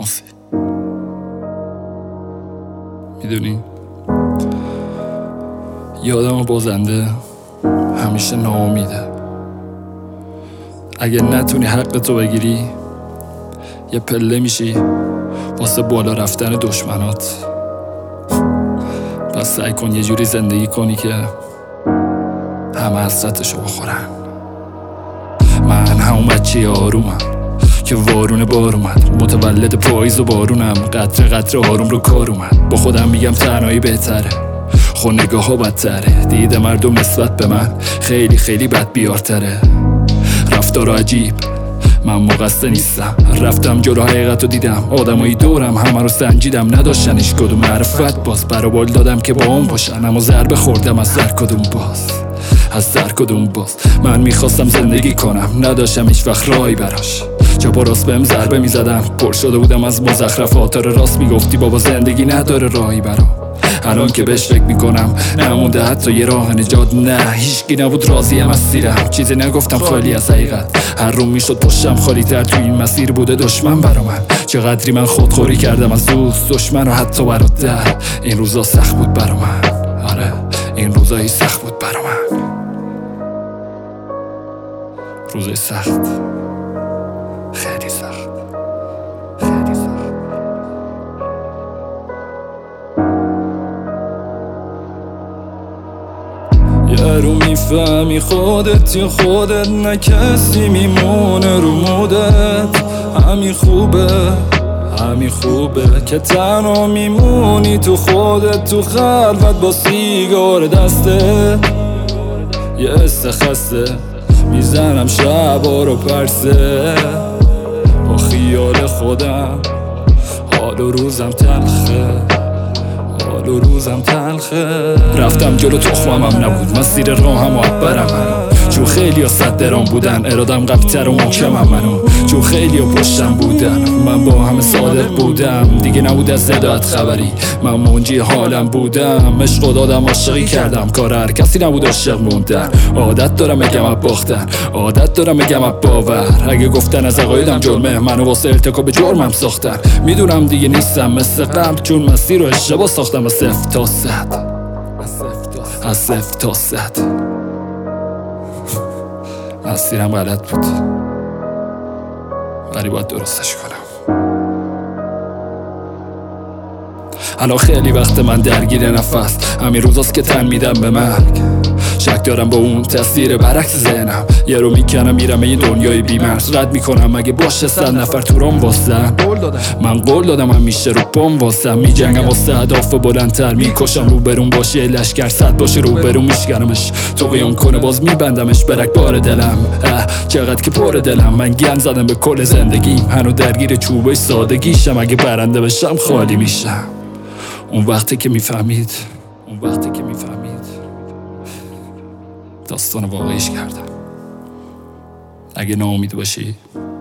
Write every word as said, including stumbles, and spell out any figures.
آسی میدونی یه آدم بازنده همیشه ناامیده. اگه نتونی حق تو بگیری یه پله میشی واسه بالا رفتن دشمنات. پس سعی کن یه جوری زندگی کنی که همه حسرتشو بخورن. من همون بچه آرومم که وارون بار اومد، متولد پاییز و بارونم، قطره قطره آروم رو کار اومد. با خودم میگم تنهایی بهتره، خو نگاه ها بدتره. دیده مردم نسبت به من خیلی خیلی بد بیارتره. رفتار عجیب، من مقصر نیستم. رفتم جلو حقیقت رو دیدم، آدمایی دورم همه رو سنجیدم. نداشتنش کدوم معرفت باز برابال دادم که با اون باشن، اما ضربه خوردم از سر کدوم باز از سر کدوم باز. من میخواستم زندگی کنم، نداشتم هیچ وقت راهی براش. چپ و راست بهم ضربه میزدن، پر شده بودم از مزخرفات. آره راست میگفتی بابا، زندگی نداره راهی برام. الان که بهش فکر میکنم نمونده حتی یه راه نجات. نه هیچکی نبود راضیم از سیرم، چیزی نگفتم خالی از حقیقت. هر روم میشد پشتم خالی تر، تو این مسیر بوده دشمن برا من. چقدری من خودخوری کردم از دوست دشمن و حتی برادر. این روزا سخت بود برا من، آره این روزایی سخت بود برا من. روزای سخت، خیلی سخت، خیلی سخت. یه رو میفهمی خودت یا خودت، نه کسی میمونه رو مودت. همین خوبه همین خوبه که تنها میمونی تو خودت، تو خلوت با سیگار دسته. یه استخسته میزنم شبا رو پرسه، با خیال خودم حال و روزم تلخه، حال و روزم تلخه. رفتم جلو تخمم هم نبود، مسیر راهم و برم منو. چون خیلی ها صد درام بودن، ارادم قوی‌تر و محکمم منو. چون خیلی ها پشتم بودن، من با همه صادق بودم. دیگه نبود از زدات خبری، من منجی حالم بودم. عشق و دادم، عاشقی کردم، کار هر کسی نبود عاشق موندن. عادت دارم بگم اب باختن، عادت دارم بگم اب باور. اگه گفتن از عقایدم جرمه، منو واسه ارتکاب جرمم ساختن. میدونم دیگه نیستم مثل قبل، چون مسیر رو اشتباه ساختم. از صفر تا صد، از صفر تا صد مسیرم غلط بود، ولی باید درستش کنم. الان خیلی وقت من درگیر نفس، همین روزاست که تن میدم به مرگ. شک دارم با اون تصویر برعکس ذهنم، یه رو میکنم میرم این دنیای بی‌مرز. رد میکنم اگه باشه صد نفر تو رام واسم. من قول دادم همیشه رو پام واسم. میجنگم واسه هدف بلندتر، میکشم رو برون باشه لشکر صد باشه رو برون میشکنمش. تو قیام کنه باز میبندمش برک بار دلم. چقدر که پر دلم، من گند زدم به کل زندگیم. هنو درگیر چوبه سادگیشم، اگه برنده بشم خالی میشم. اون وقتی که میفهمید اون وقتی که میفهمید داستان واقعیش کردم. اگه ناامید باشی